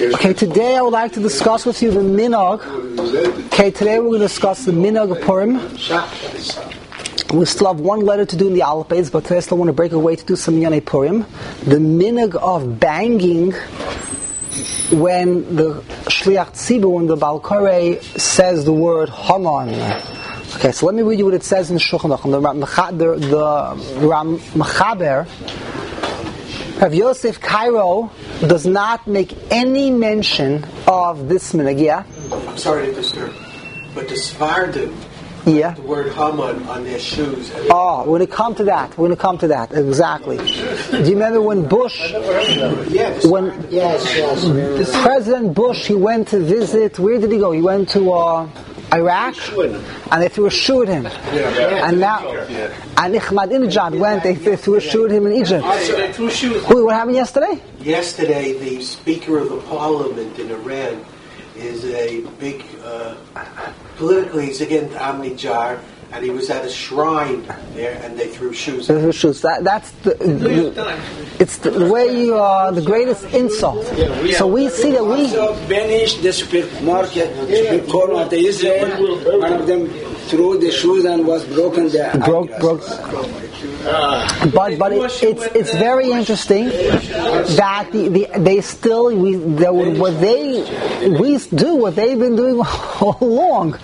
Okay, today I would like to discuss with you the minhag. Okay, today we're going to discuss the minhag of Purim. We still have one letter to do in the Aleph Beis, but today I still want to break away to do some Yanei Purim. The minhag of banging when the Shliach Tzibur, when the Baal Koreh says the word Haman. Okay, so let me read you what it says in Shulchan Aruch. The Ram Mechaber, Rav Yosef Cairo, does not make any mention of this minhag. Yeah? I'm sorry to disturb, but the Sephardim, yeah, the word Haman on their shoes. We're going to come to that. Exactly. Do you remember when Bush, President Bush, he went to visit, where did he go? He went to Iraq, and they threw a shoe at him. And now, and Ahmadinejad went, they threw a shoe at him in Egypt. They threw shoes. What happened yesterday? Yesterday, the Speaker of the Parliament in Iran is a big, politically, he's against Ahmadinejad, and he was at a shrine there, and they threw shoes. That's it's the way you are the greatest insult. So we see that we banished the supermarket, corner of the Israel. One of them threw the shoes and was broken. Broke. But it's very interesting that what they've been doing all along.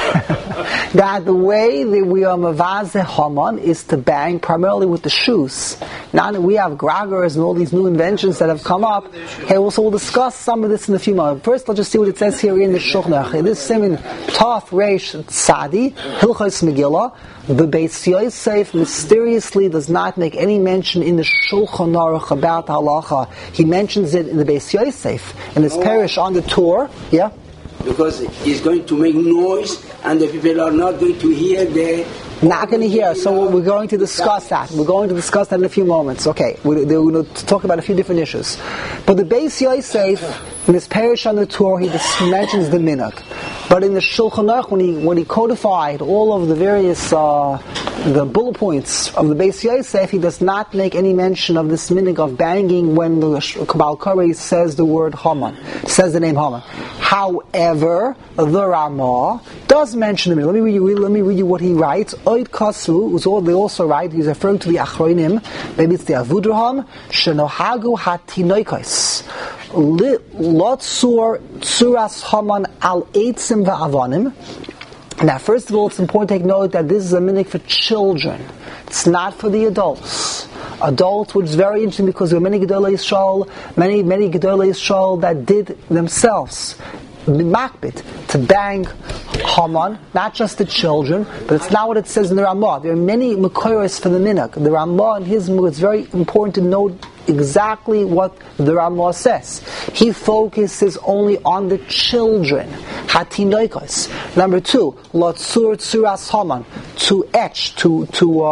That the way that we are mavazeh Haman is to bang primarily with the shoes. Now that we have graggers and all these new inventions that have come up, okay, so we'll discuss some of this in a few moments. First, let's just see what it says here in the Shulchan Aruch. This siman Taf Reish Tzadi Hilchos Megillah. The Beis Yosef mysteriously does not make any mention in the Shulchan Aruch about halacha. He mentions it in the Beis Yosef in his parish on the tour. Yeah. Because he's going to make noise and the people are not going to hear not going to hear. So we're going to discuss that. We're going to discuss that in a few moments. Okay, we're going to talk about a few different issues. But the Beis Yosef, in his parish on the tour, he mentions the minhag. But in the Shulchan Aruch, when he codified all of the various the bullet points of the Beis Yosef, he does not make any mention of this minhag of banging when the Baal Koreh says the word Haman, says the name Haman. However, the Ramah does mention the minhag. Let me read you what he writes. Oid Kasu, they also write, he's referring to the Achronim, maybe it's the Avudraham, Shenohagu Hatinoikos. Lotsur Tsuras Haman al Eitzim va'avanim. Now, first of all, it's important to take note that this is a minhag for children. It's not for the adults. Adults, which is very interesting because there were many Gedolei Yisrael, many Gedolei Yisrael that did themselves makbid to bang Haman, not just the children, but it's not what it says in the Ramah. There are many Mekoros for the minhag. The Ramah in his minhag, it's very important to note exactly what the Ramah says. He focuses only on the children. Hatinoikos. Number 2, Lotsur Tsuras Haman, to etch, to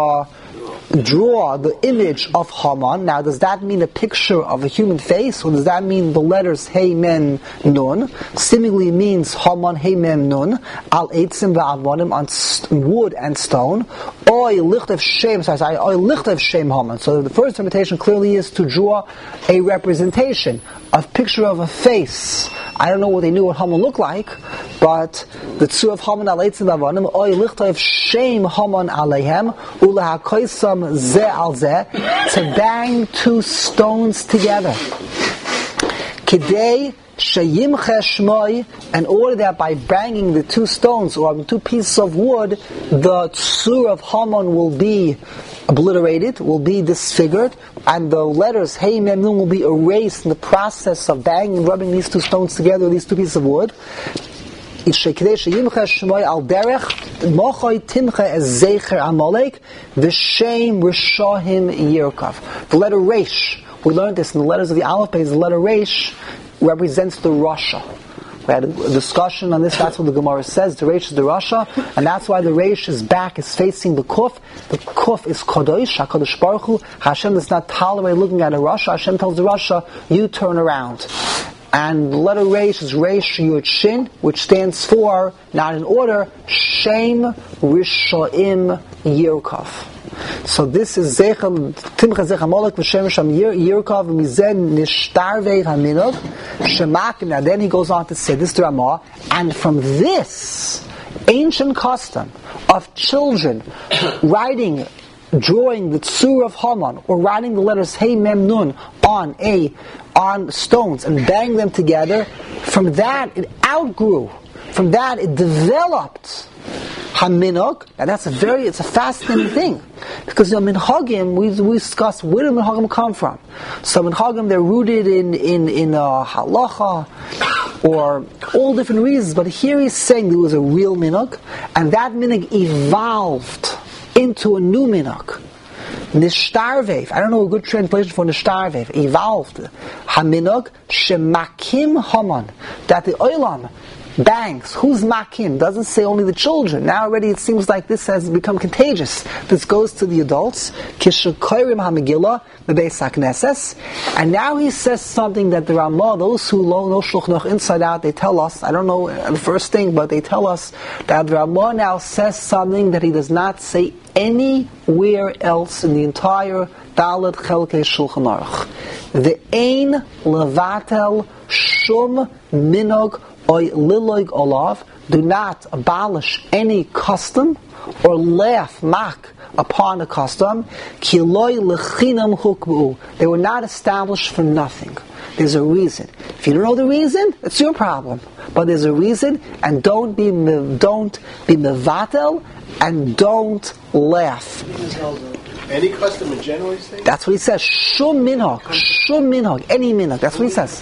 draw the image of Haman. Now, does that mean a picture of a human face, or does that mean the letters Hey Mem Nun? Seemingly means Haman Hey Mem Nun al Eitzim va'avonim, on wood and stone. Oy Lichtev Shem. Oy Lichtev Shem Haman. So the first invitation clearly is to draw a representation, a picture of a face. I don't know what they knew what Haman looked like, but the tzur of Haman al Eitzim va'avonim, Oy Lichtev Shem Haman aleihem ulahakoisam ze al ze, to bang two stones together. Kidei sheyimche shmoi, in order that by banging the two stones or two pieces of wood, the tzur of Haman will be obliterated, will be disfigured, and the letters Hey Mem Nun will be erased in the process of banging and rubbing these two stones together, these two pieces of wood. The letter Reish, we learned this in the letters of the Aleph Beis, the letter Reish represents the Rasha. We had a discussion on this, that's what the Gemara says, the Reish is the Rasha, and that's why the Reish's back is facing the Kuf. The Kuf is Kadosh, HaKadosh Baruch Hu. Hashem does not tolerate looking at a Rasha. Hashem tells the Rasha, you turn around. And the letter Reish is Reish Yud Shin, which stands for, not in order, Shem Rishoim Yirkov. So this is Zeichel Timcha Zeichel Molech V'Shem Sham Yirkov Mizen Nishtarvei HaMinov Shemakim. Now then he goes on to say this to Ramah, and from this ancient custom of children drawing the tzur of Haman, or writing the letters Hey Mem Nun on stones and bang them together, from that it outgrew. From that it developed Haminog. And it's a fascinating thing, because Minhagim, we discussed where do Minhagim come from. So Minhagim, they're rooted in halacha or all different reasons, but here he's saying there was a real Minhag, and that Minhag evolved into a new Minhag. Nishtarvev, I don't know a good translation for Nishtarvev, evolved. Haminog shemakim Haman, that the Olam bangs. Who's makim? Doesn't say only the children. Now already it seems like this has become contagious. This goes to the adults. Kishakoyrim HaMegillah, the Beis HaKnesses. And now he says something that the Ramah, those who know Shulchan Aruch inside out, they tell us, I don't know the first thing, but they tell us that the Ramah now says something that he does not say anywhere else in the entire Dalet Chelkei Shulchan Aruch. The Ein Levatel Shum Minog Oy Liloig Olav, do not abolish any custom or mock upon a custom. Ki loy lechinam hukbu. They were not established for nothing. There's a reason. If you don't know the reason, it's your problem. But there's a reason, and don't be mevatel, and don't laugh. Any custom in general, you say? That's what he says. Shum minhag, any minhag. That's what he says.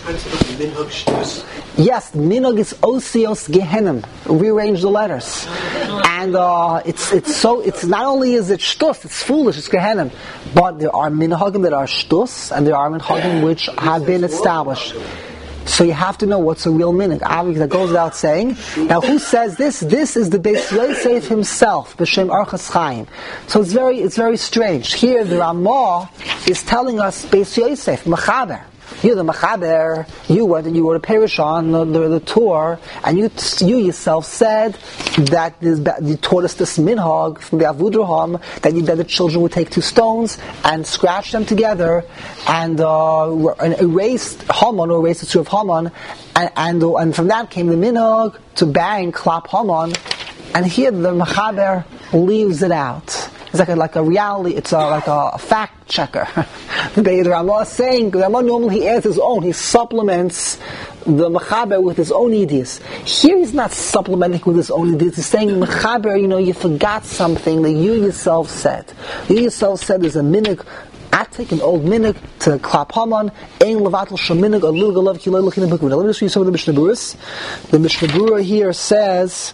Yes, minhag is osios gehenim. Rearrange the letters, and it's not only is it shtus, it's foolish, it's gehenim, but there are minhagim that are shtus, and there are minhagim which have been established. So you have to know what's a real minhag. Obviously, that goes without saying. Now, who says this? This is the Beis Yosef himself, B'Shem Archas Chaim. So it's very strange. Here, the Ramah is telling us Beis Yosef, Mechaber. You're the Mechaber. You went and you wrote a parish on the tour, and you yourself said that you taught us this minhag from the Avudraham that the children would take two stones and scratch them together and erase Haman, or erase the tzur of Haman, and from that came the minhag to bang klap Haman. And here the Mechaber leaves it out. It's like a reality. It's like a fact checker. The Ramah is saying, the Ramah normally he adds his own. He supplements the Mechaber with his own ideas. Here he's not supplementing with his own ideas. He's saying, Mechaber, you forgot something that you yourself said. You yourself said there's a minhag. I take an old minhag to klap Haman. Ein levatel shom minhag alul galav ki lo lechinam hukmu. Now let me just read some of the Mishnah Berurah. The Mishnah Berurah here says,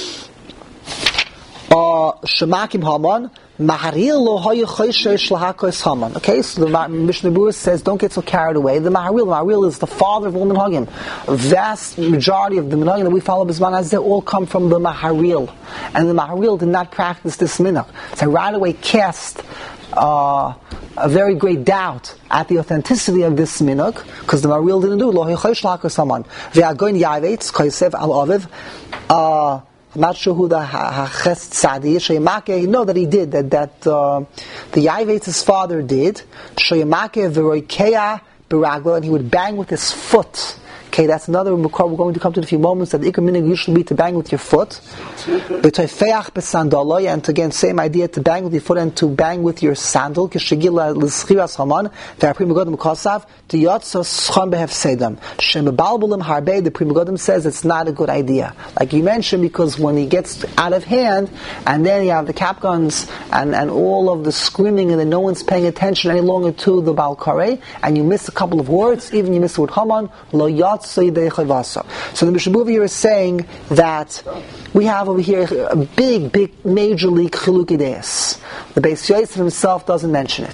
Shemakim Haman, Maharil lo hayu choishesh lahakos Haman. Okay, so the Mishnah Berurah says, don't get so carried away. The Maharil is the father of all minhagim. A vast majority of the minhagim that we follow B'zman as they all come from the Maharil, and the Maharil did not practice this minhag. So right away cast a very great doubt at the authenticity of this minhag, because the Maharil didn't do lo hayu choishesh lahakos Haman. Ve'agoin yavetz kosev al aviv. I'm not sure who the Ches Tzadi is. Shoyamake, know that he did, that the Yavet's father did. Shoyamake v'roikeya b'raglo, and he would bang with his foot. Okay, that's another makor we're going to come to in a few moments, that the ikar minhag usually be to bang with your foot. B'toifeach b'sandaloy, and again, same idea, to bang with your foot and to bang with your sandal. K'shegila l'schiras haman, v'ha'pri megodim kosav, t'yotzo schon behefsedam. Shem b'balbulim harbe, the Pri Megadim says it's not a good idea. Like you mentioned, because when he gets out of hand, and then you have the cap guns, and all of the screaming, and then no one's paying attention any longer to the Baal Kareh, and you miss a couple of words, even you miss the word Haman, lo yot. So the Mishnah Berurah here is saying that we have over here a big, major league chilukei deis. The Beis Yosef himself doesn't mention it.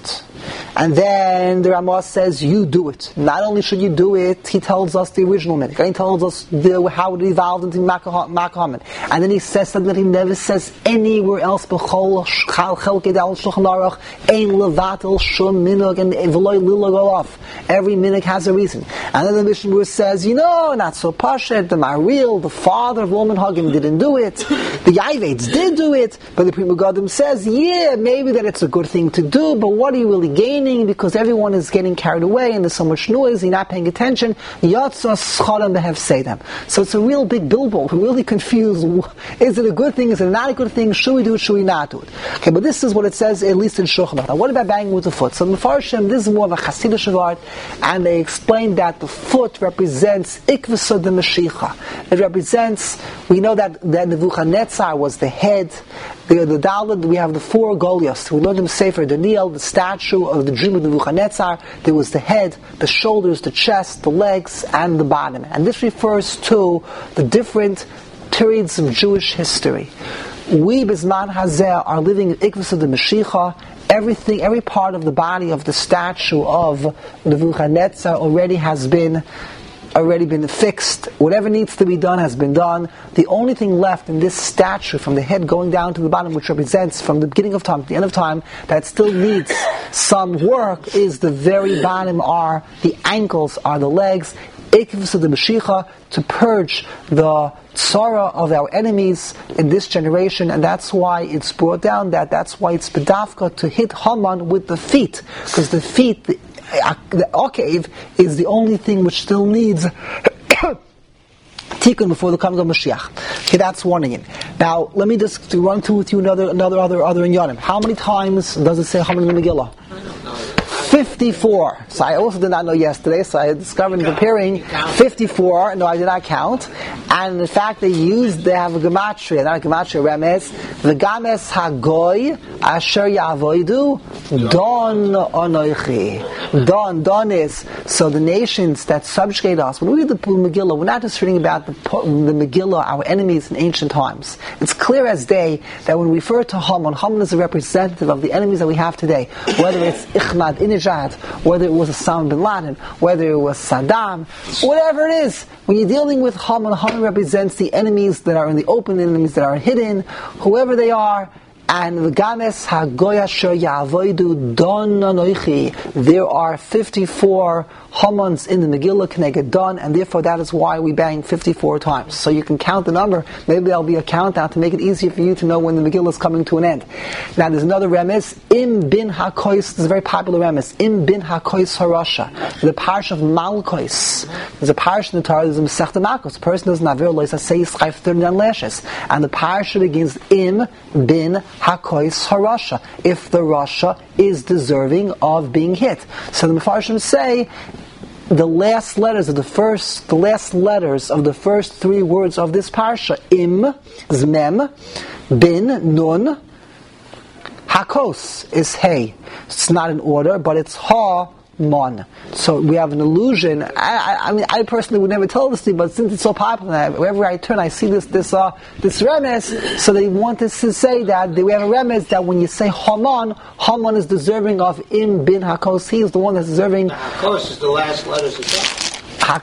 And then the Ramah says, you do it. Not only should you do it, he tells us the original minhag. He tells us how it evolved into Makahaman. And then he says something that he never says anywhere else. B'chol chelkei dal Shulchan Aruch ein levatel shum minhag and v'loy lilag olaf. Every minhag has a reason. And then the Mishnah says, not so pashet. The Maril, the father of woman Hagim, didn't do it. The Yavets did do it, but the Pri Megadim says, maybe that it's a good thing to do, but what are you really gaining? Because everyone is getting carried away and there's so much noise, you're not paying attention. Yatzah schalam behev seidem. So it's a real big billboard. We're really confused. Is it a good thing? Is it not a good thing? Should we do it? Should we not do it? Okay, but this is what it says, at least in Shulchan Aruch. Now, what about banging with the foot? So in Mefarshim, this is more of a Hasidic regard, and they explain that the foot represents Ikvasud the Mashiach. It represents, we know that Nebuchadnezzar was the head, the Dalet, we have the four Goliaths. We learned in Sefer Daniel, the statue of the dream of Nebuchadnezzar. There was the head, the shoulders, the chest, the legs, and the bottom. And this refers to the different periods of Jewish history. We, Bizman Hazeh, are living in Ikvus of the Mashiach. Everything, every part of the body of the statue of Nebuchadnezzar already been fixed. Whatever needs to be done has been done. The only thing left in this statue, from the head going down to the bottom, which represents from the beginning of time to the end of time, that still needs some work, is the very bottom, are the ankles, are the legs. Ikvus of the Mashiach, to purge the tzara of our enemies in this generation, and that's why it's brought down that's why it's bedavka to hit Haman with the feet, because the feet, the Akav, is the only thing which still needs tikkun before the coming of Mashiach. Okay, that's one in. Now, let me just run through with you other in Yonim. How many times does it say Haman in the Megillah? 54. So I also did not know yesterday, so I discovered in preparing 54. No, I did not count. And in fact, they have a gematria, not a gematria, remes. The games hagoy asher yavoidu don onoichi. Don is, so the nations that subjugate us. When we read the Megillah, we're not just reading about the Megillah, our enemies in ancient times. It's clear as day that when we refer to Haman is a representative of the enemies that we have today. Whether it's Ahmadinejad, whether it was Osama bin Laden, whether it was Saddam, whatever it is, when you're dealing with Haman represents the enemies that are in the open, enemies that are hidden, whoever they are. And v'games hagoy asher yavoidu don anoichi. There are 54 Hamans in the Megillah Keneged Don, and therefore that is why we bang 54 times. So you can count the number. Maybe there'll be a countdown to make it easier for you to know when the Megillah is coming to an end. Now there's another remes, Im bin hakois. This is a very popular remes. Im bin hakois harasha. The parish of Malkois. There's a parish in the Torah. There's a Masechta Malkos. The person does not realize that say Yischayv 39 lashes, and the parish begins Im bin hakois harasha. If the rasha is deserving of being hit, so the Mefarshim say the last letters of the first three words of this parsha, Im, Zmem, Bin, Nun, Hakos is Hey. It's not in order, but it's Ha, Mon. So we have an illusion. I personally would never tell this to you, but since it's so popular, wherever I turn, I see this remes. So they want us to say that we have a remes that when you say Haman is deserving of Im bin Hakos. He is the one that's deserving. Hakos is the last letters of that.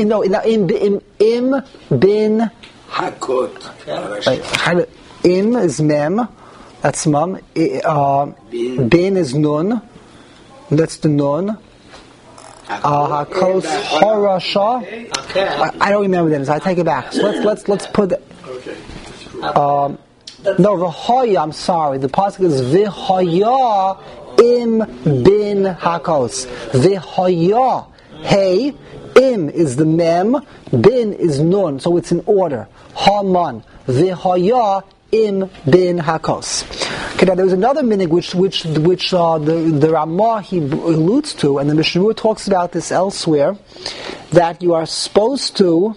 Im bin Hakot. Im is Mem. That's Mum. Bin is Nun. That's the Nun. Hakos Horasha. I don't remember that. I take it back. So let's put that. No, V'hoya. I'm sorry. The pasuk is V'hoya Im bin Hakos. V'hoya. Hey. Im is the Mem. Bin is Nun. So it's in order. Haman. V'hoya Im bin Hakos. Okay, now there was another minhag which the Ramah he alludes to, and the Mishnah talks about this elsewhere, that you are supposed to.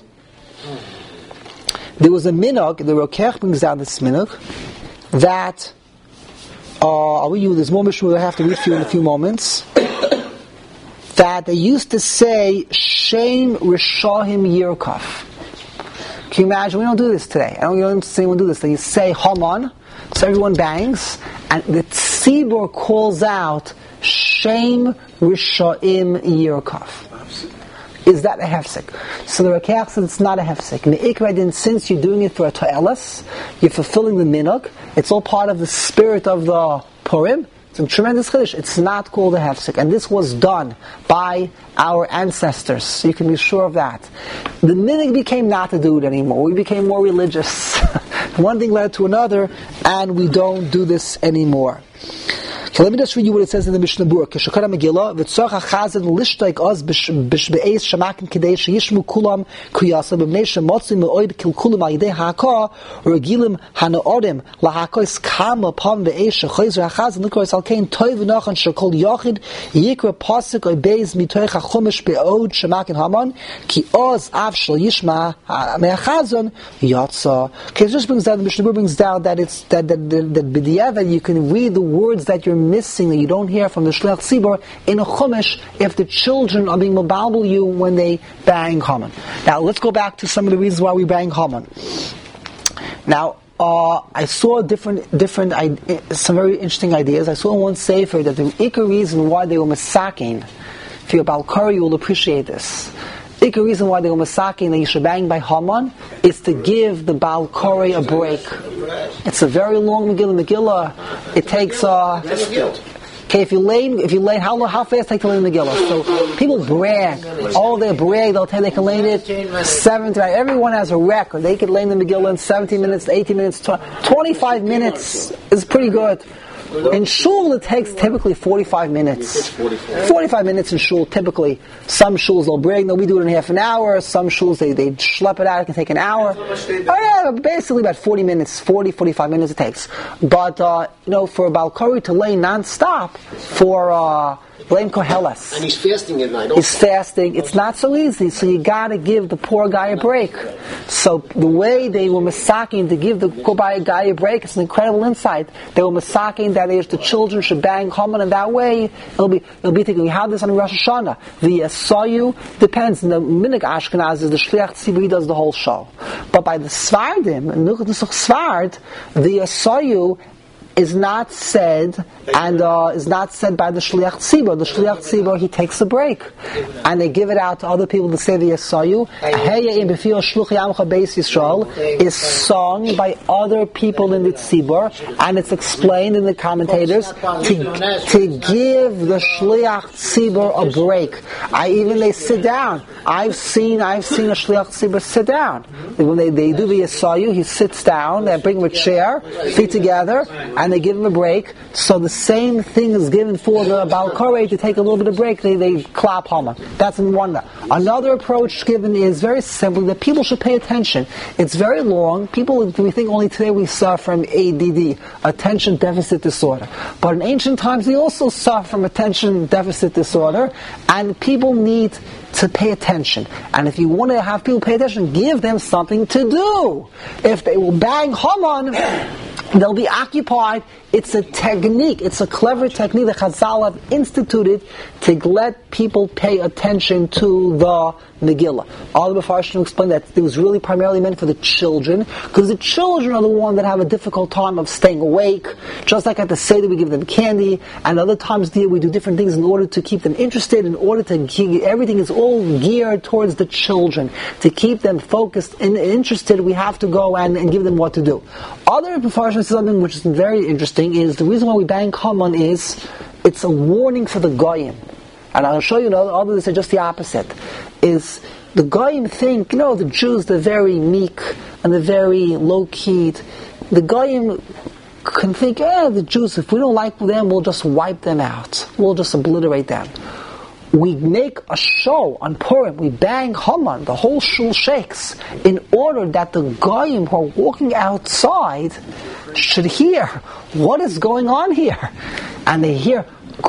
There was a minhag, the Rokech brings down this minhag, that there's more Mishnah I have to read for you in a few moments. That they used to say Shem Rishahim Yirkaf. Can you imagine? We don't do this today. I don't see anyone do this. They say Haman, so everyone bangs, and the tzibur calls out B'Shem Risha'im Yirkaf. Is that a hefsek? So the Rakeach says it's not a hefsek. In the Ikra din, since you're doing it for a to'elas, you're fulfilling the minhag, it's all part of the spirit of the Purim. It's a tremendous chiddush. It's not called a hefsek. And this was done by our ancestors. So you can be sure of that. The minhag became not to do it anymore. We became more religious. One thing led to another, and we don't do this anymore. Okay, let me just read you what it says in the Mishnah Berurah. Keshakara Megillah, v'tzorach hachazan lishtaik oz b'beis shamakim kedei sheyishmu kulam kuyasa b'mnei shemotzi me'oid kilkulim al yidei ha'akah regilim hanaorim lahakos kama pam v'eis shechoyzer hachazan l'koros al kein toy v'nochan shekol yochid yikra pasuk oy beis mitoich hachumish be'od shamakim haman ki oz av shel yishma me'achazan yotza. Okay, it just brings down, the Mishnah Berurah brings down that it's that b'diavad you can read the words that you're missing, that you don't hear from the Shliach Tzibor in a Chumash if the children are being mababel you when they bang Haman. Now let's go back to some of the reasons why we bang Haman. Now I saw some very interesting ideas. I saw in one sefer that the ikar reason why they were masakin, if you're a Balkari you will appreciate this. The ikar reason why they were masakin that you should bang by Haman is to give the Balkari a break. It's a very long Megillah. It takes okay, if you lay, how fast take to lay Megillah? So people brag. They brag. They'll tell you they can lay it 17. Everyone has a record. They can lay the Megillah in 17 minutes, 18 minutes, 25 minutes is pretty good. In shul, it takes typically 45 minutes. 45 minutes in shul, typically. Some shuls they'll bring, we do it in half an hour. Some shuls, they schlep it out, it can take an hour. Basically about 45 minutes it takes. But, for a Balkari to lay non-stop for, Blame Koheles. And he's fasting at night. He's fasting. It's not so easy, so you gotta give the poor guy a break. So the way they were masaking to give the poor guy a break, it's an incredible insight. They were masaking that the children should bang Haman, and that way they'll be thinking, we have this on Rosh Hashanah. The Sayu depends. In the Minhag Ashkenaz is the Shliach Tzibur, he does the whole show. But by the Svardim, in Nuchat Nusach Svard, the Sayu is not said, and is not said by the Shliach Tzibur. The Shliach Tzibur, he takes a break, and they give it out to other people to say the Yasayu. Heya im b'fil shluch yamcha beis Yisrael is sung by other people in the Tzibur, and it's explained in the commentators to give the Shliach Tzibur a break. They sit down. I've seen a Shliach Tzibur sit down. When they do the Yasayu, he sits down. They bring him a chair, feet together, and they give him a break. So the same thing is given for the Balkari to take a little bit of break. They clap Haman. That's in one. Another approach given is very simple, that people should pay attention. It's very long. We think only today we suffer from ADD, attention deficit disorder. But in ancient times they also suffer from attention deficit disorder, and people need to pay attention. And if you want to have people pay attention, give them something to do. If they will bang Haman, they'll be occupied. It's a technique. It's a clever technique that Chazal have instituted to let people pay attention to the Megillah. All the Mefarshim explain that it was really primarily meant for the children, because the children are the ones that have a difficult time of staying awake. Just like at the Seder we give them candy, and other times there we do different things in order to keep them interested, in order to keep, everything is all geared towards the children. To keep them focused and interested, we have to go and give them what to do. Other Mefarshim say something which is very interesting, is the reason why we bang Haman is it's a warning for the Goyim. And I'll show you other than say just the opposite. Is the Goyim think, the Jews, they're very meek and they're very low-key. The Goyim can think, the Jews, if we don't like them, we'll just wipe them out. We'll just obliterate them. We make a show on Purim, we bang Haman, the whole shul shakes, in order that the Goyim who are walking outside should hear what is going on here. And they hear,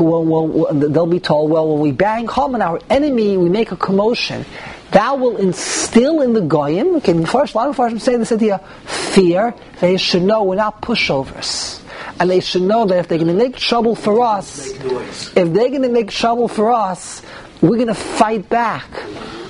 they'll be told, when we bang Haman, our enemy, we make a commotion. That will instill in the Goyim, first, a lot of Farshim say this idea, fear. They should know we're not pushovers. And they should know that if they're going to make trouble for us, we're going to fight back.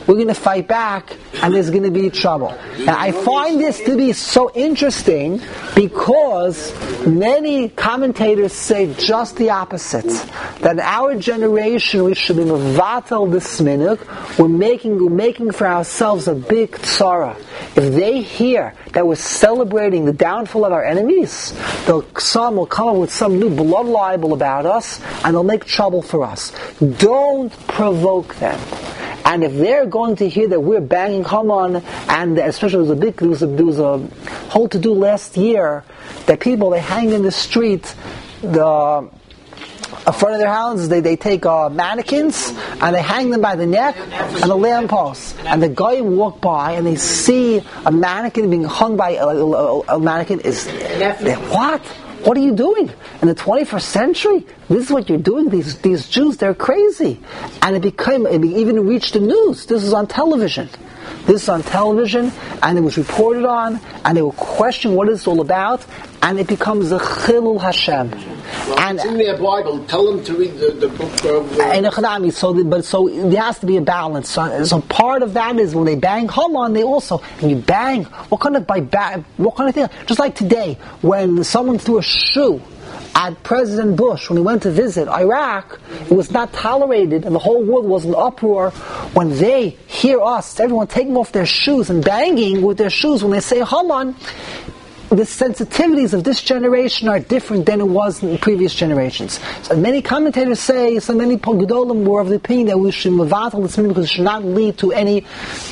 we're going to fight back, and there's going to be trouble. Now, I find this to be so interesting because many commentators say just the opposite. That in our generation we should be mevatel this minhag. We're making for ourselves a big tzara. If they hear that we're celebrating the downfall of our enemies, some will come up with some new blood libel about us, and they'll make trouble for us. Don't provoke them. And if they're going to hear that we're banging Haman, and especially there was a whole to-do last year that people, they hang in the street, in front of their houses, they take mannequins and they hang them by the neck and the lampposts. And the guy walk by and they see a mannequin being hung by a mannequin. What? What are you doing? In the 21st century? This is what you're doing? These Jews, they're crazy. And it even reached the news. This is on television. And it was reported on, and they will question what it's all about, and it becomes a Chilul Hashem. And it's in their Bible. Tell them to read the book of... So there has to be a balance. So part of that is when they bang Haman, they also, and you bang, what kind of thing? Just like today, when someone threw a shoe at President Bush when he went to visit Iraq, it was not tolerated, and the whole world was in uproar when they hear us, everyone taking off their shoes and banging with their shoes when they say Haman. The sensitivities of this generation are different than it was in previous generations. So many commentators say, so many Gedolim were of the opinion that we should mevatel this because it should not lead to any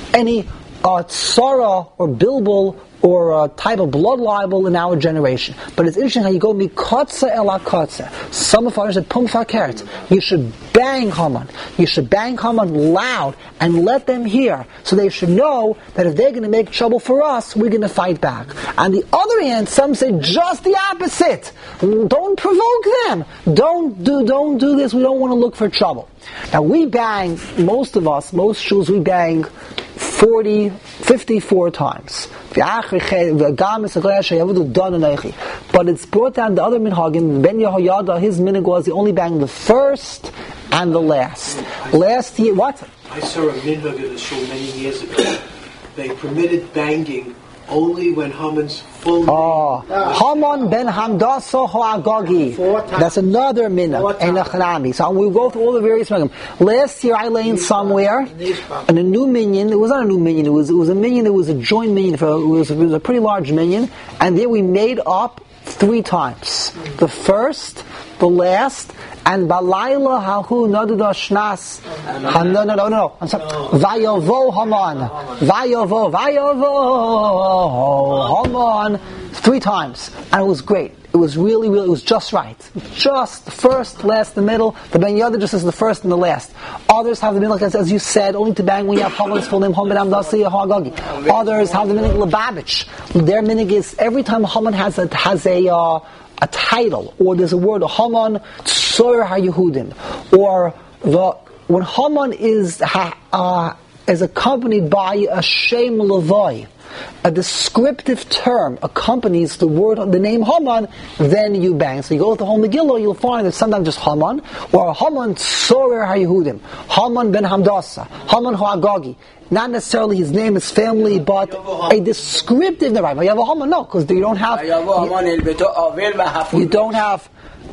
tzara or bilbul or a type of blood libel in our generation. But it's interesting how you go mikotza el akotza. Some of us said pum fakert. You should bang Haman. You should bang Haman loud and let them hear. So they should know that if they're going to make trouble for us, we're going to fight back. On the other hand, some say just the opposite. Don't provoke them. Don't do this. We don't want to look for trouble. Now we bang, most Jews, we bang 54 times. But it's brought down the other minhagim. Ben Yehoyada, his minhag was he only banged the first and the last. Last year, what? I saw a minhag in the shul many years ago. They permitted banging only when Haman's full name. Haman ben Hamdasa Ho'agagi. That's another minhag. Enochnami. So we'll go through all the various minhagim. Last year I lay in somewhere, and a new minyan. It was not a new minyan. It was a minyan. It was a joint minyan. It was a pretty large minyan, and there we made up 3 times. The first, the last, and balayla hahu naduda shnas. No. I'm sorry. Vayavo Haman. Vayavo Haman. 3 times, and it was great. It was really, it was just right. Just the first, last, the middle. The Ben Yoda just is the first and the last. Others have the middle, as you said, only to bang when you have Haman's full name, Haman Amdasi Hagagi. Others have the minig Lubavitch. Their minig is every time Haman has a title, or there's a word, Haman Tzor HaYehudim, or when Haman is accompanied by a Shem Levoi, a descriptive term accompanies the name Haman, then you bang. So you go to the whole Megillah, you'll find that sometimes just Haman, or Haman Tzorer HaYehudim, Haman ben Hamdasa, Haman Ho'agagi. Not necessarily his name, his family, but a descriptive name. You have a Haman, no, because you don't have. You don't have.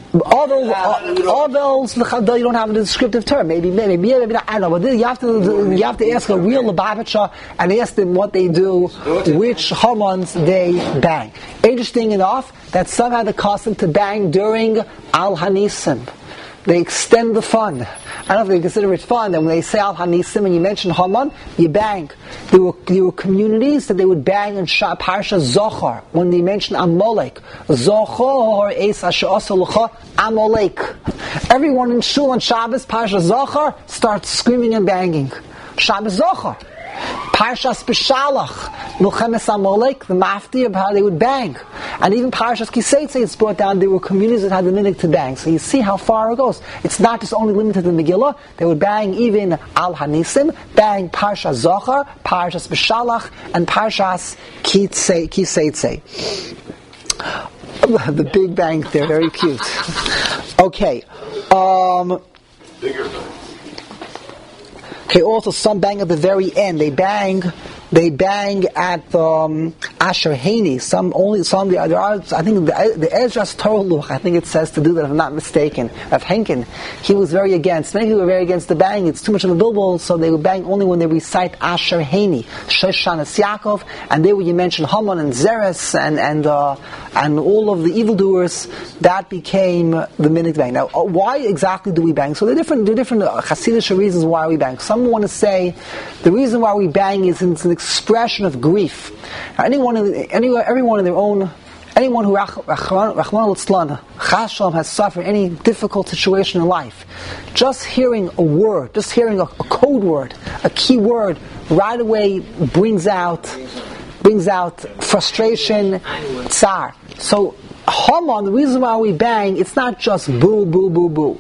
Avels, you don't have a descriptive term. Maybe not. I don't know. But you have to ask a real Lubavitcher and ask them what they do, which Hamans they bang. Interesting enough that some had the custom to bang during Al Hanisim. They extend the fun. I don't know if they consider it fun. That when they say Al Hanisim and you mention Haman, you bang. There were communities that they would bang in Parsha Zohar when they mentioned Amalek. Zohar es asher asa lecha Amalek. Everyone in Shul on Shabbos Parsha Zohar starts screaming and banging. Shabbos Zohar. Parshas B'Shalach, Milchemes Amalek, the mafti of how they would bang. And even Parshas Kiseitze, it's brought down, there were communities that had the minhag to bang. So you see how far it goes. It's not just only limited to the Megillah, they would bang even Al Hanisim, bang Parshas Zohar, Parshas B'Shalach, and Parshas Kiseitze. The big bang there, very cute. Okay. Bigger bang. Okay, also some bang at the very end. They bang at Asher Haney. There are, I think the Ezra's Torah Luch, I think it says to do that if I'm not mistaken, of Henkin. He was very against. Many people were very against the bang. It's too much of a bilbul, so they would bang only when they recite Asher Haney, Shoshanas Yaakov, and there where you mention Haman and Zeres and all of the evildoers, that became the minute bang. Now, why exactly do we bang? So there are different Hasidic reasons why we bang. Some want to say the reason why we bang is it's an expression of grief. Now, everyone who Rachmana litzlan, Chas Shalom, has suffered any difficult situation in life, just hearing a word, just hearing a code word, a key word, right away brings out frustration, tsar. So Haman, the reason why we bang, it's not just boo, boo, boo, boo.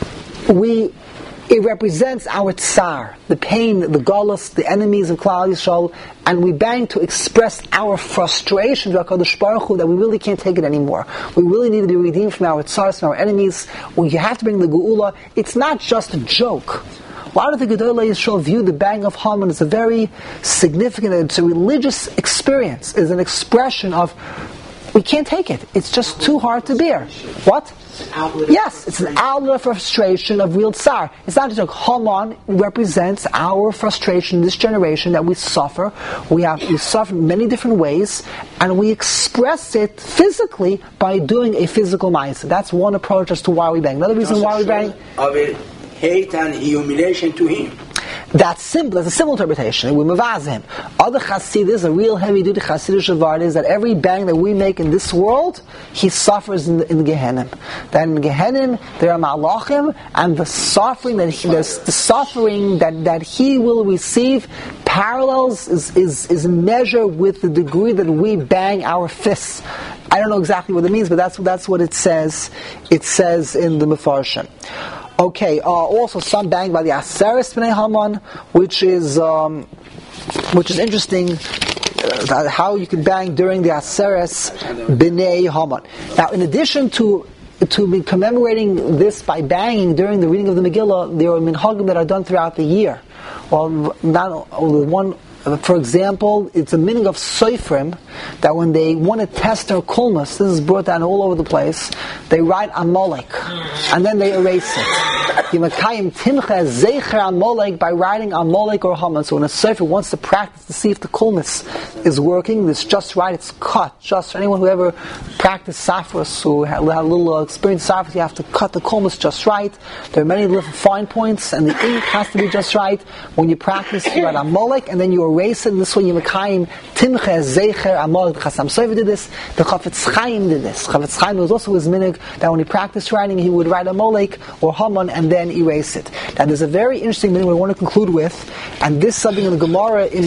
It represents our tsar, the pain, the galus, the enemies of Klal Yisrael, and we bang to express our frustration to HaKadosh Baruch Hu that we really can't take it anymore. We really need to be redeemed from our tsars, from our enemies. You have to bring the Geula. It's not just a joke. Why do the Gedolei Yisrael view the bang of Haman as a very significant, it's a religious experience, is an expression of, we can't take it. It's just too hard to bear. What? Yes, it's an outlet of frustration of real tsar. It's not just like Haman represents our frustration in this generation that we suffer. We suffer in many different ways, and we express it physically by doing a physical ma'aseh. That's one approach as to why we bang. Another reason why we bang, of hate and humiliation to him. That's simple. That's a simple interpretation. We mavaz him. Other Hasidus, a real heavy-duty Hasidic Shavard, is that every bang that we make in this world, he suffers in Gehenna. That in Gehenna there are malachim, and the suffering that he will receive parallels is measured with the degree that we bang our fists. I don't know exactly what it means, but that's what it says. It says in the Mefarshim. Okay, also some bang by the Aseres B'nai Haman, which is interesting, how you can bang during the Aseres B'nai Haman. Now, in addition to be commemorating this by banging during the reading of the Megillah, there are minhagim that are done throughout the year. Well, not one. For example, it's a meaning of Seifrim that when they want to test their kulmas, this is brought down all over the place, they write Amalek and then they erase it. Yimakayim Timcha Zeicher Amalek by writing Amalek or Haman. So when a Sefer wants to practice to see if the kulmas is working, it's just right, it's cut. Just for anyone who ever practiced Safras, who had a little experience in Safras, you have to cut the kulmas just right. There are many little fine points and the ink has to be just right. When you practice, you write Amalek and then you erase it, and this way you Mekayim Timche Zeicher Amalek. The Chasam Sofer did this, the Chafetz Chaim did this. Chafetz Chaim was also his minig that when he practiced writing, he would write Amalek or Haman and then erase it. Now there's a very interesting minig we want to conclude with, and this is something in the Gemara in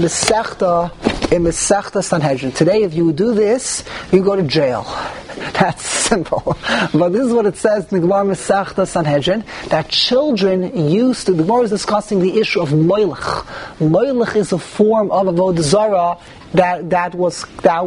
Masechta Sanhedrin. Today, if you would do this, you go to jail. That's simple. But this is what it says in the Gemara Masechta Sanhedrin, that children used to, the Gemara is discussing the issue of moilech. Moilech is a form of avodah zarah that was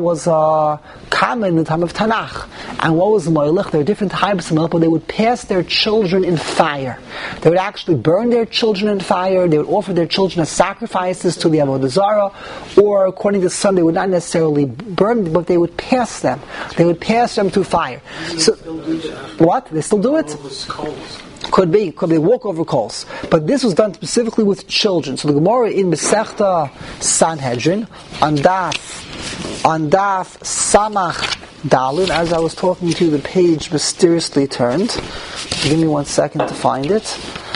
common in the time of Tanakh. And what was moilech? There are different types of moilech, but they would pass their children in fire. They would actually burn their children in fire. They would offer their children as sacrifices to the avodah zarah, or according to some, they would not necessarily burn, but they would pass them. They would pass them through fire. So, what? They still do it? Could be walk over coals. But this was done specifically with children. So the Gemara in Masechta Sanhedrin, on Daf Samach Dalin, as I was talking to you, the page mysteriously turned. Give me 1 second to find it.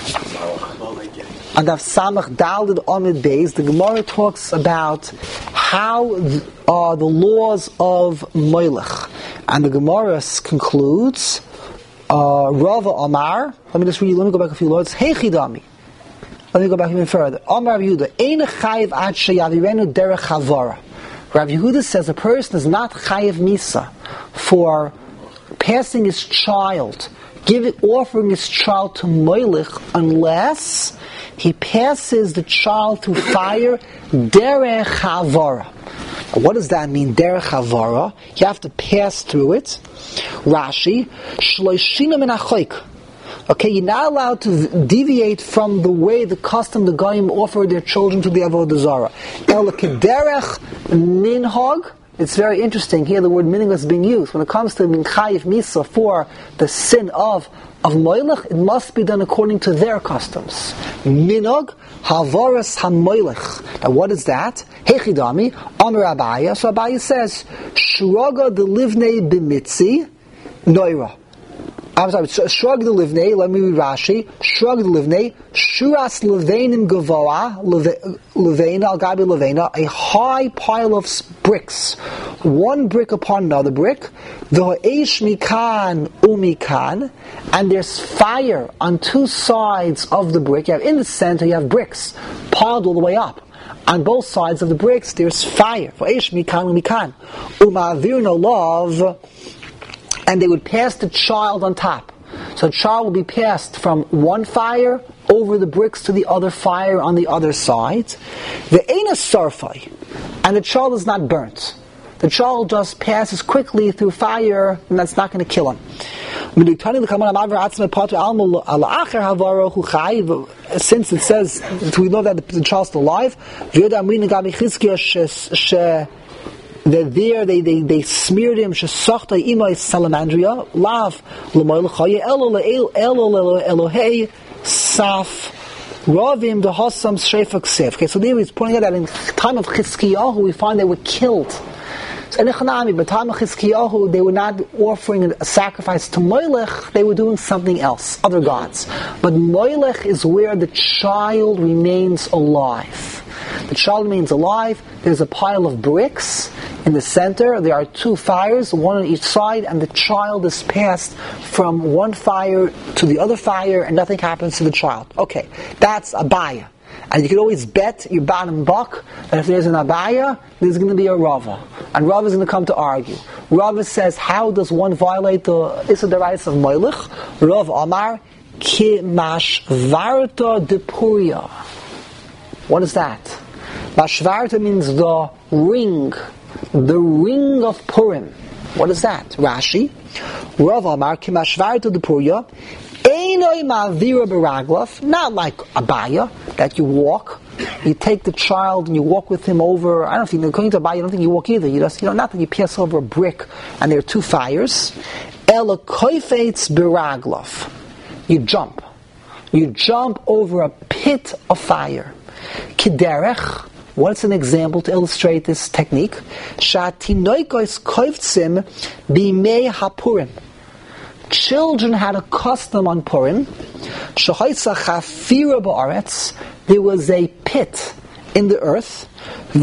On Daf Samach Dalin Amid Beis, the Gemara talks about how the laws of Moilech. And the Gemara concludes, Rava Amar, let me go back a few words. Heichidami. Let me go back even further. Amar Rav Yehuda, Ein chayiv ad sheyavirenu derech havara. Rav Yehuda says a person is not chayiv misa for passing his child, offering his child to moilech, unless he passes the child through fire derech havara. What does that mean, derech havara? You have to pass through it. Rashi, shloishina min achoik. Okay, you're not allowed to deviate from the way, the custom the Goyim offer their children to the Avodah Zarah. El kederech minhag. It's very interesting here. The word minhag is being used when it comes to minchayiv misa for the sin of moilech. It must be done according to their customs. Minhag havaras hamoilech. Now, what is that? Hechidami Amar Abaya. So Abaya says, Shraga de livnei b'mitzi noira. I'm sorry, Shrug the livnei, let me read Rashi. Shrug the livnei, Shuras levenim gavoa, levena, al-gabi levena, a high pile of bricks, one brick upon another brick, v'ho'esh mikan umikan, and there's fire on two sides of the brick. You have in the center, you have bricks piled all the way up. On both sides of the bricks, there's fire. V'ho'esh mikan umikan. Uma'avir no love. And they would pass the child on top. So the child will be passed from one fire over the bricks to the other fire on the other side. The Eina Sarfai, and the child is not burnt. The child just passes quickly through fire, and that's not going to kill him. Since it says, we know that the child's still alive, that there they smeared him shesachta imay salamandria lav l'moilchaya elohei saf ravim the hasam shreifak sef. Okay, so there he's pointing out that in the time of Chizkiyahu we find they were killed. So in Echanami, by the time of Chizkiyahu, they were not offering a sacrifice to Moilech, they were doing something else, other gods. But Moilech is where the child remains alive. The child remains alive. There's a pile of bricks in the center. There are two fires, one on each side, and the child is passed from one fire to the other fire, and nothing happens to the child. Okay, that's Abaya. And you can always bet your bottom buck that if there's an Abaya, there's going to be a Rava. And Rava is going to come to argue. Rava says, how does one violate the Issa D'Oraisa of Moilech? Rav Amar, Ki Mashvarta de Puria. What is that? Mashvarta means the ring of Purim. What is that? Rashi. Rav Amar, Ki Mashvarta de Puria. Not like Abaya, that you walk, you take the child and you walk with him over. I don't think, according to Abaya, I don't think you walk either. Not that you pass over a brick and there are two fires. Ela koifetz beraglov. You jump over a pit of fire. Kiderech. What's an example to illustrate this technique? Shatinoikos koiftzim bimei hapurim. Children had a custom on Purim. There was a pit in the earth. And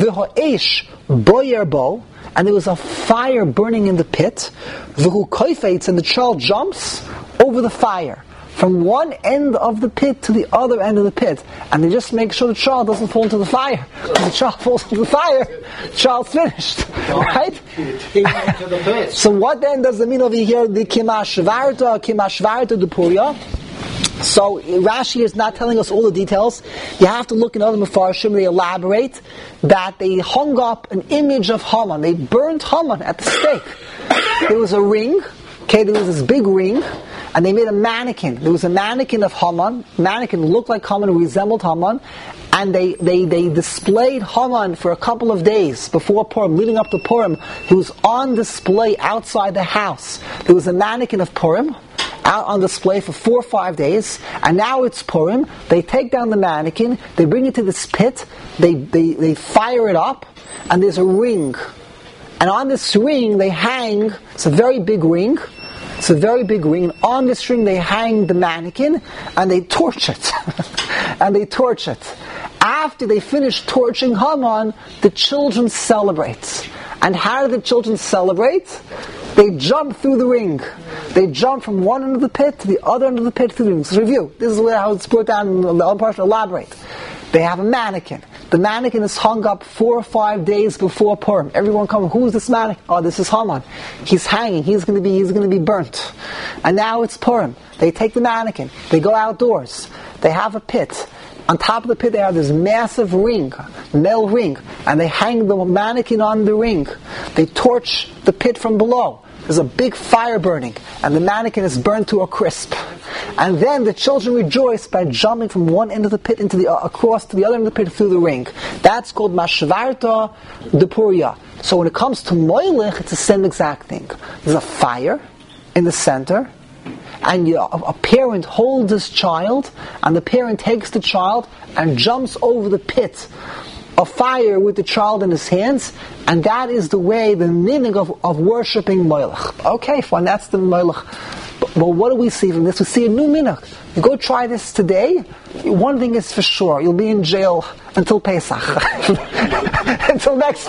there was a fire burning in the pit. And the child jumps over the fire from one end of the pit to the other end of the pit. And they just make sure the child doesn't fall into the fire. When the child falls into the fire, the child's finished. Right? So what then does it mean over here? The Kimashvarta de Puria. So Rashi is not telling us all the details. You have to look in other Mefarshim. They elaborate that they hung up an image of Haman. They burnt Haman at the stake. There was a ring. Okay, there was this big ring. And they made a mannequin. There was a mannequin of Haman. Mannequin looked like Haman, resembled Haman. And they displayed Haman for a couple of days before Purim, leading up to Purim. He was on display outside the house. There was a mannequin of Purim out on display for 4 or 5 days. And now it's Purim. They take down the mannequin. They bring it to this pit. They fire it up. And there's a ring. And on this ring they hang, it's a very big ring. It's a very big ring. On this ring they hang the mannequin and they torch it. After they finish torching Haman, the children celebrate. And how do the children celebrate? They jump through the ring. They jump from one end of the pit to the other end of the pit through the ring. So review. This is how it's put down in the other part. Elaborate. They have a mannequin. The mannequin is hung up 4 or 5 days before Purim. Everyone comes, who is this mannequin? Oh, this is Haman. He's hanging. He's going to be burnt. And now it's Purim. They take the mannequin. They go outdoors. They have a pit. On top of the pit, they have this massive ring, metal ring, and they hang the mannequin on the ring. They torch the pit from below. there's a big fire burning, and the mannequin is burned to a crisp. And then the children rejoice by jumping from one end of the pit across to the other end of the pit through the ring. That's called Mashvarta Depuria. So when it comes to Moilech, it's the same exact thing. There's a fire in the center, and a parent holds his child, and the parent takes the child and jumps over the pit of fire with the child in his hands, and that is the way, the meaning of worshipping Moilech. Okay, fine, that's the Moilech. But what do we see from this? We see a new minhag. You go try this today, one thing is for sure, you'll be in jail until Pesach. until next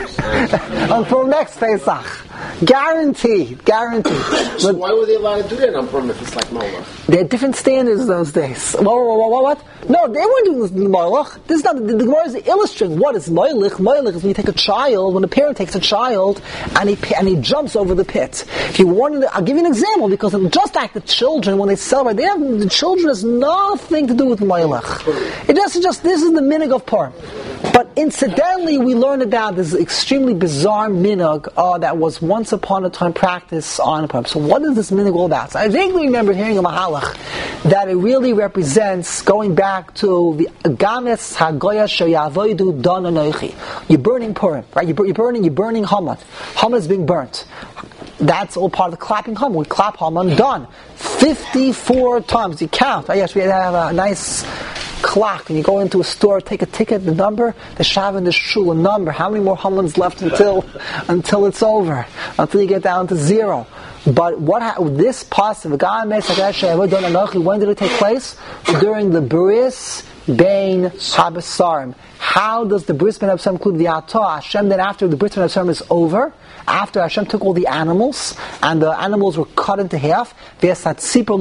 Pesach. Guaranteed. So why were they allowed to do that on Purim if it's like Molech? They had different standards those days. What? No, they weren't doing this Molech. This is not, the Gemara is illustrating what is Molech. Molech is when you take a child, when a parent takes a child and he jumps over the pit. If you wanted, I'll give you an example, because just like the children, when they celebrate, the children has nothing to do with Molech. This is the minhag of Purim. But incidentally, we learned about this extremely bizarre minhag that was once upon a time practiced on Purim. So what is this minhag all about? So I vaguely remember hearing a mahalach that it really represents going back to the Games Hagoya Sheyavoidu Don Anoichi. You're burning Purim, right? You're burning Haman. Haman is being burnt. That's all part of the clapping Haman. We clap Haman, done. 54 times. You count. Yes, we have a nice clock, and you go into a store, take a ticket, the number, the shav in the shul, a number. How many more Hamans left until it's over? Until you get down to zero. But this pasuk, when did it take place? During the Bris Bein Habasarim. How does the Bris Bein Habasarim include the Atah? Hashem, then after the Bris Bein Habasarim is over, after Hashem took all the animals, and the animals were cut into half, Hashem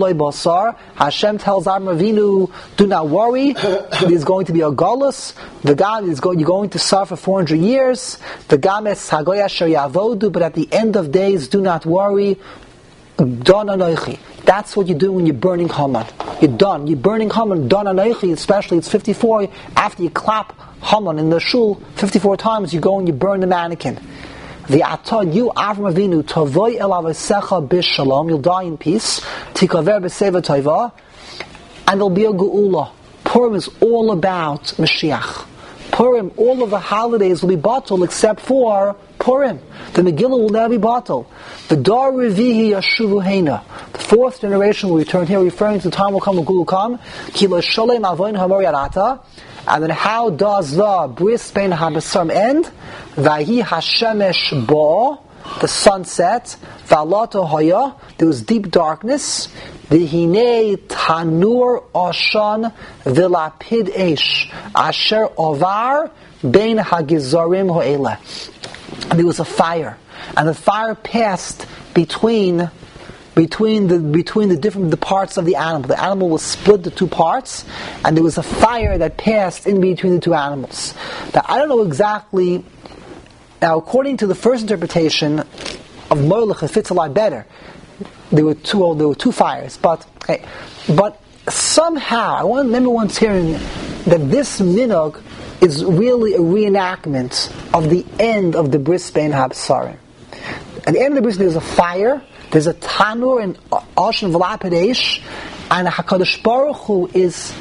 tells Avraham Avinu, do not worry, there's going to be a galus, you're going to suffer 400 years, but at the end of days, do not worry, that's what you do when you're burning Haman. You're done. You're burning Haman, Don Anoichi, especially it's 54, after you clap Haman in the shul 54 times, you go and you burn the mannequin. The Atah, you Avraham Avinu, Tavoi el avesecha b'shalom, you'll die in peace, Tikaver b'seva toiva, and there'll be a geula. Purim is all about Mashiach. Purim, all of the holidays will be bottled except for Purim. The Megillah will never be bottled. The Dar Revihi Yashuvu Heina. The fourth generation will return here, referring to the time will come, the Gul will come. Kilo Sholem Avoin Hamor Yarata. And then how does the Bris Bein Habasarim end? Vahi Hashemesh Bo, the sunset. Valato Hoya, there was deep darkness. Vihine Tanur Oshan Vilapid Eish Asher Ovar Bein Hagizarim Ho'ela. And there was a fire, and the fire passed between the different parts of the animal. The animal was split into two parts, and there was a fire that passed in between the two animals. Now, I don't know exactly. Now, according to the first interpretation of Molech, it fits a lot better. There were two fires, but somehow I remember once hearing that this minhag is really a reenactment of the end of the Bris Bein Habasarim. At the end of the Bris, there's a fire, there's a tanur and Oshan V'lapid Eish, and HaKadosh Baruch Hu is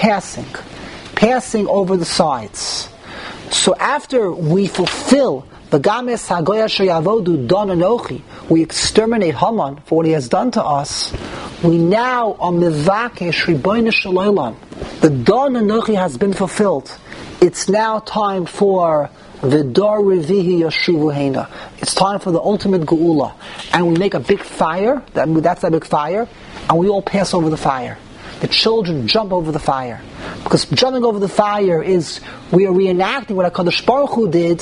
passing over the sides. So after we fulfill the Games Hagoya Sheyavodu Don Anochi, we exterminate Haman for what he has done to us, we now are Mivakesh Ribono Shel Olam. The Don Anochi has been fulfilled. It's now time for the Dar Revihi Yashuvu Heina. It's time for the ultimate Geula. And we make a big fire, that's that big fire, and we all pass over the fire. The children jump over the fire. Because jumping over the fire is, we are reenacting what HaKadosh Baruch Hu did,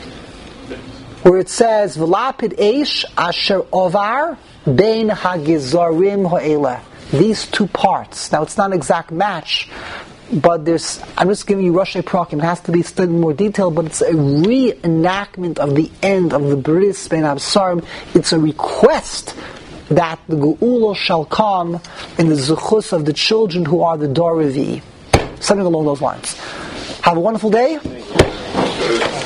where it says, V'lapid Eish Asher Ovar Bein Hagizarim Ho'ela. These two parts. Now it's not an exact match, but I'm just giving you Rashi Prakim. It has to be studied in more detail, but it's a reenactment of the end of the Bris Bein Habasarim. It's a request that the Geula shall come in the Zechus of the children who are the Dar Revi'i. Something along those lines. Have a wonderful day.